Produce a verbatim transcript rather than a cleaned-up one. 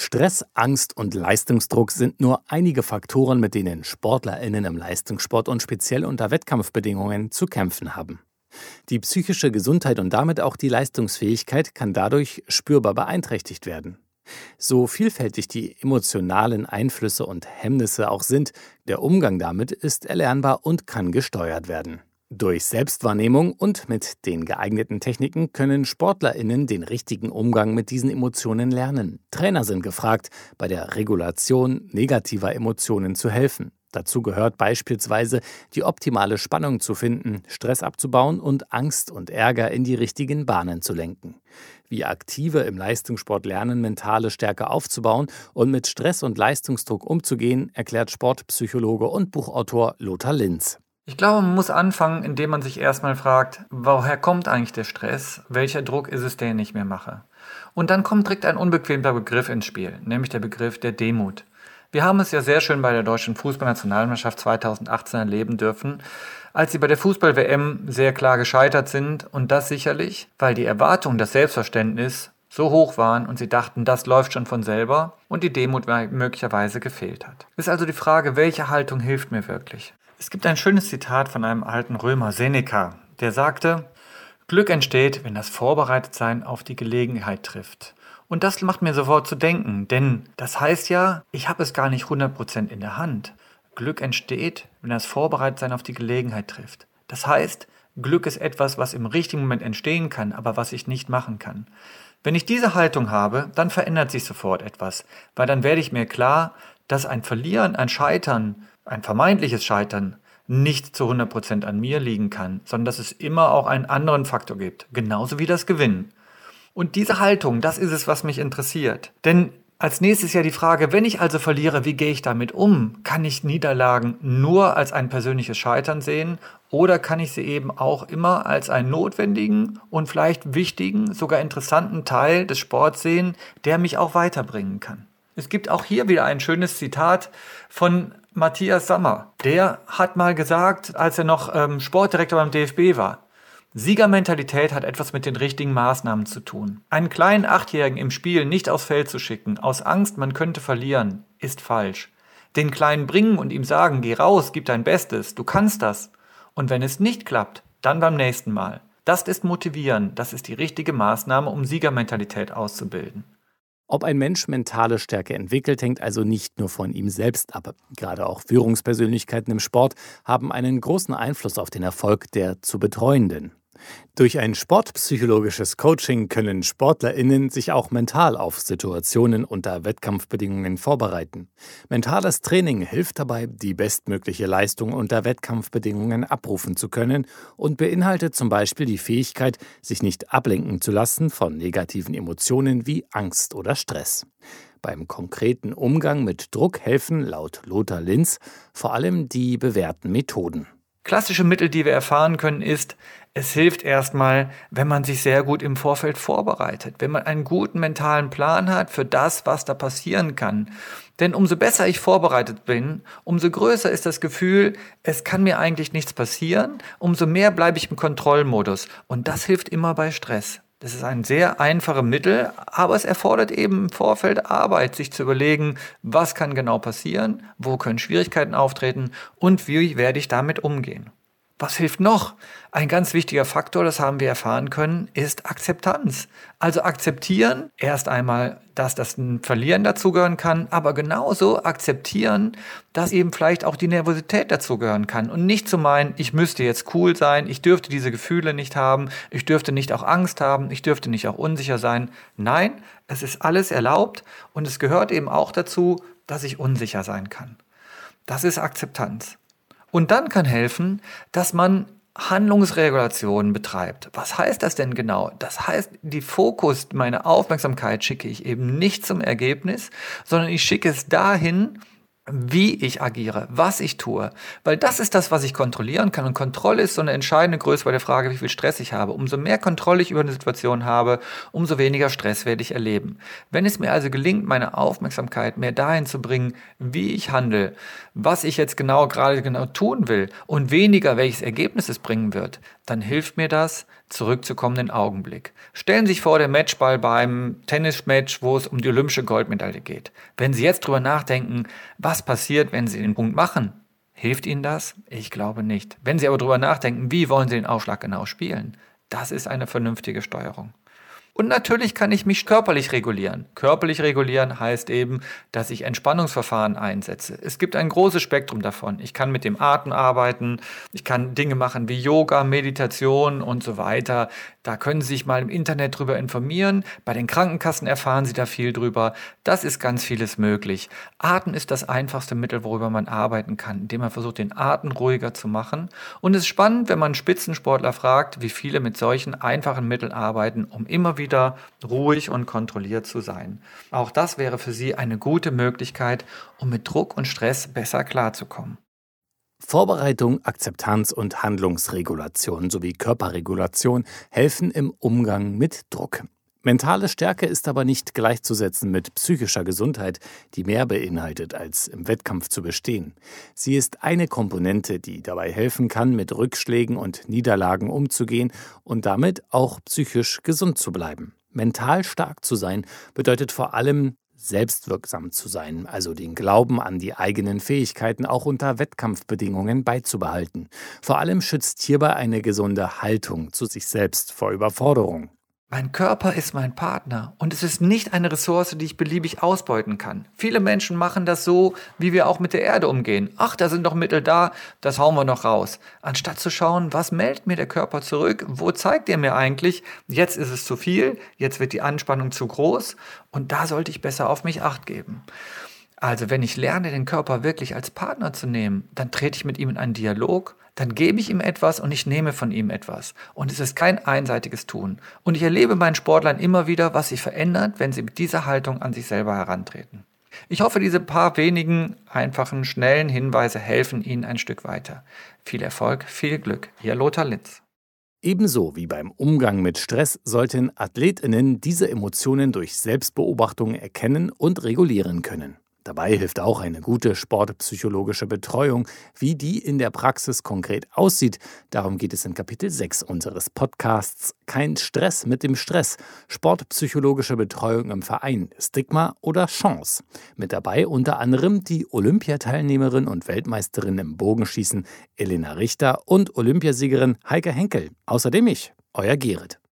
Stress, Angst und Leistungsdruck sind nur einige Faktoren, mit denen SportlerInnen im Leistungssport und speziell unter Wettkampfbedingungen zu kämpfen haben. Die psychische Gesundheit und damit auch die Leistungsfähigkeit kann dadurch spürbar beeinträchtigt werden. So vielfältig die emotionalen Einflüsse und Hemmnisse auch sind, der Umgang damit ist erlernbar und kann gesteuert werden. Durch Selbstwahrnehmung und mit den geeigneten Techniken können SportlerInnen den richtigen Umgang mit diesen Emotionen lernen. Trainer sind gefragt, bei der Regulation negativer Emotionen zu helfen. Dazu gehört beispielsweise, die optimale Spannung zu finden, Stress abzubauen und Angst und Ärger in die richtigen Bahnen zu lenken. Wie Aktive im Leistungssport lernen, mentale Stärke aufzubauen und mit Stress und Leistungsdruck umzugehen, erklärt Sportpsychologe und Buchautor Lothar Linz. Ich glaube, man muss anfangen, indem man sich erstmal fragt, woher kommt eigentlich der Stress? Welcher Druck ist es, den ich mir mache? Und dann kommt direkt ein unbequemer Begriff ins Spiel, nämlich der Begriff der Demut. Wir haben es ja sehr schön bei der deutschen Fußballnationalmannschaft zweitausendachtzehn erleben dürfen, als sie bei der Fußball-W M sehr klar gescheitert sind und das sicherlich, weil die Erwartungen, das Selbstverständnis so hoch waren und sie dachten, das läuft schon von selber und die Demut möglicherweise gefehlt hat. Ist also die Frage, welche Haltung hilft mir wirklich? Es gibt ein schönes Zitat von einem alten Römer, Seneca, der sagte: Glück entsteht, wenn das Vorbereitetsein auf die Gelegenheit trifft. Und das macht mir sofort zu denken, denn das heißt ja, ich habe es gar nicht hundert Prozent in der Hand. Glück entsteht, wenn das Vorbereitetsein auf die Gelegenheit trifft. Das heißt, Glück ist etwas, was im richtigen Moment entstehen kann, aber was ich nicht machen kann. Wenn ich diese Haltung habe, dann verändert sich sofort etwas, weil dann werde ich mir klar, dass ein Verlieren, ein Scheitern, ein vermeintliches Scheitern nicht zu hundert Prozent an mir liegen kann, sondern dass es immer auch einen anderen Faktor gibt, genauso wie das Gewinnen. Und diese Haltung, das ist es, was mich interessiert. Denn als nächstes ja die Frage, wenn ich also verliere, wie gehe ich damit um? Kann ich Niederlagen nur als ein persönliches Scheitern sehen oder kann ich sie eben auch immer als einen notwendigen und vielleicht wichtigen, sogar interessanten Teil des Sports sehen, der mich auch weiterbringen kann? Es gibt auch hier wieder ein schönes Zitat von Matthias Sammer. Der hat mal gesagt, als er noch ähm, Sportdirektor beim D F B war, Siegermentalität hat etwas mit den richtigen Maßnahmen zu tun. Einen kleinen Achtjährigen im Spiel nicht aufs Feld zu schicken, aus Angst, man könnte verlieren, ist falsch. Den Kleinen bringen und ihm sagen, geh raus, gib dein Bestes, du kannst das. Und wenn es nicht klappt, dann beim nächsten Mal. Das ist motivieren, das ist die richtige Maßnahme, um Siegermentalität auszubilden. Ob ein Mensch mentale Stärke entwickelt, hängt also nicht nur von ihm selbst ab. Gerade auch Führungspersönlichkeiten im Sport haben einen großen Einfluss auf den Erfolg der zu Betreuenden. Durch ein sportpsychologisches Coaching können SportlerInnen sich auch mental auf Situationen unter Wettkampfbedingungen vorbereiten. Mentales Training hilft dabei, die bestmögliche Leistung unter Wettkampfbedingungen abrufen zu können und beinhaltet zum Beispiel die Fähigkeit, sich nicht ablenken zu lassen von negativen Emotionen wie Angst oder Stress. Beim konkreten Umgang mit Druck helfen, laut Lothar Linz, vor allem die bewährten Methoden. Klassische Mittel, die wir erfahren können, ist, es hilft erstmal, wenn man sich sehr gut im Vorfeld vorbereitet, wenn man einen guten mentalen Plan hat für das, was da passieren kann. Denn umso besser ich vorbereitet bin, umso größer ist das Gefühl, es kann mir eigentlich nichts passieren, umso mehr bleibe ich im Kontrollmodus. Und das hilft immer bei Stress. Das ist ein sehr einfaches Mittel, aber es erfordert eben im Vorfeld Arbeit, sich zu überlegen, was kann genau passieren, wo können Schwierigkeiten auftreten und wie werde ich damit umgehen. Was hilft noch? Ein ganz wichtiger Faktor, das haben wir erfahren können, ist Akzeptanz. Also akzeptieren, erst einmal, dass das ein Verlieren dazugehören kann, aber genauso akzeptieren, dass eben vielleicht auch die Nervosität dazugehören kann. Und nicht zu meinen, ich müsste jetzt cool sein, ich dürfte diese Gefühle nicht haben, ich dürfte nicht auch Angst haben, ich dürfte nicht auch unsicher sein. Nein, es ist alles erlaubt und es gehört eben auch dazu, dass ich unsicher sein kann. Das ist Akzeptanz. Und dann kann helfen, dass man Handlungsregulationen betreibt. Was heißt das denn genau? Das heißt, die Fokus, meine Aufmerksamkeit schicke ich eben nicht zum Ergebnis, sondern ich schicke es dahin, wie ich agiere, was ich tue. Weil das ist das, was ich kontrollieren kann. Und Kontrolle ist so eine entscheidende Größe bei der Frage, wie viel Stress ich habe. Umso mehr Kontrolle ich über eine Situation habe, umso weniger Stress werde ich erleben. Wenn es mir also gelingt, meine Aufmerksamkeit mehr dahin zu bringen, wie ich handle, was ich jetzt genau gerade genau tun will und weniger, welches Ergebnis es bringen wird, dann hilft mir das, Zurückzukommen den Augenblick. Stellen Sie sich vor, der Matchball beim Tennismatch, wo es um die olympische Goldmedaille geht. Wenn Sie jetzt drüber nachdenken, was passiert, wenn Sie den Punkt machen, hilft Ihnen das? Ich glaube nicht. Wenn Sie aber drüber nachdenken, wie wollen Sie den Aufschlag genau spielen, das ist eine vernünftige Steuerung. Und natürlich kann ich mich körperlich regulieren. Körperlich regulieren heißt eben, dass ich Entspannungsverfahren einsetze. Es gibt ein großes Spektrum davon. Ich kann mit dem Atem arbeiten, ich kann Dinge machen wie Yoga, Meditation und so weiter. Da können Sie sich mal im Internet drüber informieren. Bei den Krankenkassen erfahren Sie da viel drüber. Das ist ganz vieles möglich. Atmen ist das einfachste Mittel, worüber man arbeiten kann, indem man versucht, den Atem ruhiger zu machen. Und es ist spannend, wenn man Spitzensportler fragt, wie viele mit solchen einfachen Mitteln arbeiten, um immer wieder wieder ruhig und kontrolliert zu sein. Auch das wäre für Sie eine gute Möglichkeit, um mit Druck und Stress besser klarzukommen. Vorbereitung, Akzeptanz und Handlungsregulation sowie Körperregulation helfen im Umgang mit Druck. Mentale Stärke ist aber nicht gleichzusetzen mit psychischer Gesundheit, die mehr beinhaltet, als im Wettkampf zu bestehen. Sie ist eine Komponente, die dabei helfen kann, mit Rückschlägen und Niederlagen umzugehen und damit auch psychisch gesund zu bleiben. Mental stark zu sein bedeutet vor allem, selbstwirksam zu sein, also den Glauben an die eigenen Fähigkeiten auch unter Wettkampfbedingungen beizubehalten. Vor allem schützt hierbei eine gesunde Haltung zu sich selbst vor Überforderung. Mein Körper ist mein Partner und es ist nicht eine Ressource, die ich beliebig ausbeuten kann. Viele Menschen machen das so, wie wir auch mit der Erde umgehen. Ach, da sind doch Mittel da, das hauen wir noch raus. Anstatt zu schauen, was meldet mir der Körper zurück, wo zeigt er mir eigentlich, jetzt ist es zu viel, jetzt wird die Anspannung zu groß und da sollte ich besser auf mich Acht geben. Also wenn ich lerne, den Körper wirklich als Partner zu nehmen, dann trete ich mit ihm in einen Dialog, dann gebe ich ihm etwas und ich nehme von ihm etwas. Und es ist kein einseitiges Tun. Und ich erlebe meinen Sportlern immer wieder, was sich verändert, wenn sie mit dieser Haltung an sich selber herantreten. Ich hoffe, diese paar wenigen, einfachen, schnellen Hinweise helfen Ihnen ein Stück weiter. Viel Erfolg, viel Glück. Ihr Lothar Linz. Ebenso wie beim Umgang mit Stress sollten AthletInnen diese Emotionen durch Selbstbeobachtung erkennen und regulieren können. Dabei hilft auch eine gute sportpsychologische Betreuung. Wie die in der Praxis konkret aussieht, darum geht es in Kapitel sechs unseres Podcasts Kein Stress mit dem Stress. Sportpsychologische Betreuung im Verein, Stigma oder Chance. Mit dabei unter anderem die Olympiateilnehmerin und Weltmeisterin im Bogenschießen Elena Richter und Olympiasiegerin Heike Henkel. Außerdem ich, euer Gerrit.